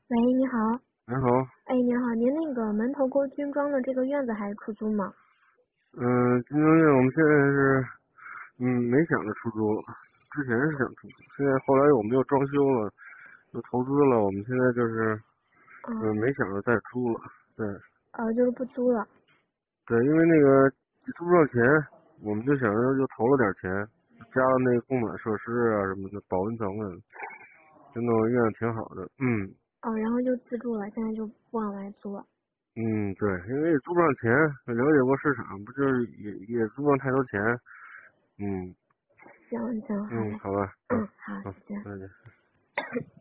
喂，你好。 你好。 哎，你好，您那个门头沟军装的这个院子还出租吗？ 金城院我们现在是，没想着出租了。之前是想出租，现在后来我们又装修了，又投资了，我们现在就是， 嗯， 没想着再租了。对， 就是不租了。 对，因为那个租不上钱，我们就想着就投了点钱，加了那个供暖设施啊什么的，保温层啊，就弄得院子挺好的。 然后就自住了，现在就不往外租了。 对，因为也租不上钱，了解过市场，不就是也租不上太多钱。嗯行行，好嘞。 好吧， 好， 好， 再见。 再见。